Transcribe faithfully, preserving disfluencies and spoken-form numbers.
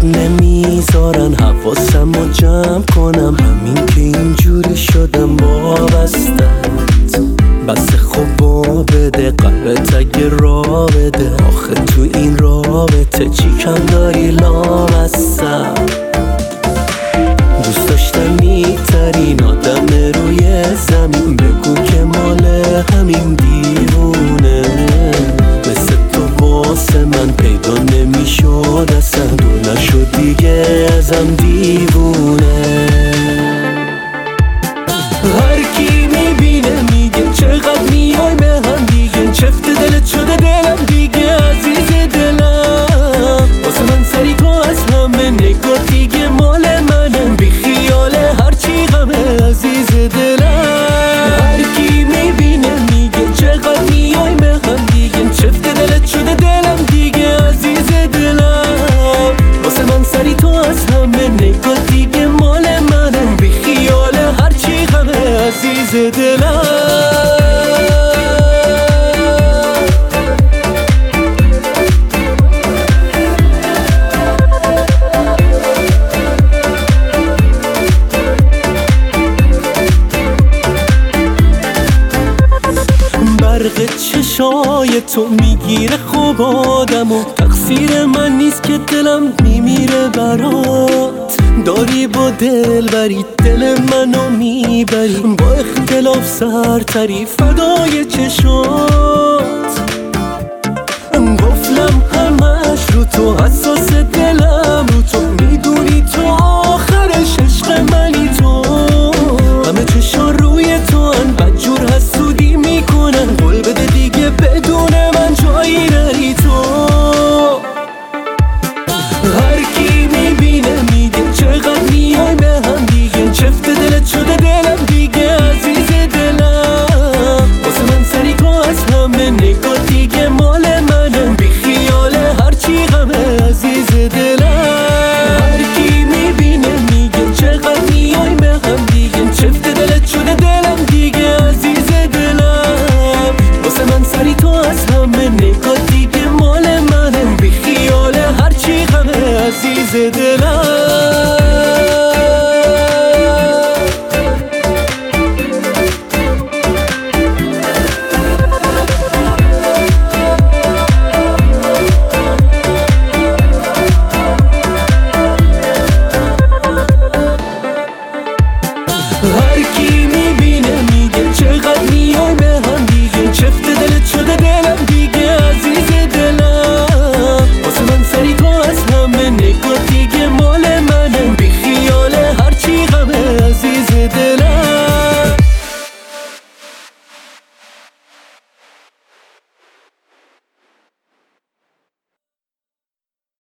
نمیذارن حواسم رو جمع کنم، همین که اینجوری شدم وابستت. بس خوب با بده قلبت اگه را بده، آخه تو این رابطه چی کم داری لامصب. دوست داشتنی ترین آدم روی زمین، بگو که مال همین دیوونه. مثل تو واسه من پیدا نمیشد اصلا، دور نشد دیگه ازم دیوونه. هر کی میبینه میگه چقدر میای به هم دیگه، چفت دلت شده دلم دیگه عزیز دلم. واسه من سری تو از همه نگاه دیگه مال منم، بی خیاله هرچی غمه عزیز دلم. هر کی میبینه میگه چقدر میای به هم دیگه، چفت دلت شده دلم دیگه عزیز دلم. واسه من سری تو از همه نگاه دیگه مال منم، بی خیاله هرچی غمه عزیز دلم. برق چشای تو میگیره خوب آدم و تقصیر من نیست که دلم میمیره برات. داری با دل بری دل منو میبری، با اختلاف سرتری فدای چشات. گفتم همش رو تو، حساس دلم رو تو، میدونی تو آخرش عشق منی تو. همه چشان روی تو ان بدجور حسودی میکنن، قول بده دیگه بدون من جایی نری تو. هر کی میبینه میگه چقدر میای به هم دیگه، چفت دلت شده دلم دیگه عزیز دلم. واسه من سری تو از همه نگاه دیگه مال منم، بی خیاله هرچی غمه عزیز دلم. هر کی میبینه میگه چقدر میای به هم دیگه، چفت دلت شده دلم دیگه عزیز دلم. واسه من سری تو از همه نگاه دیگه مال منم، بی خیاله هرچی غمه عزیز دلم.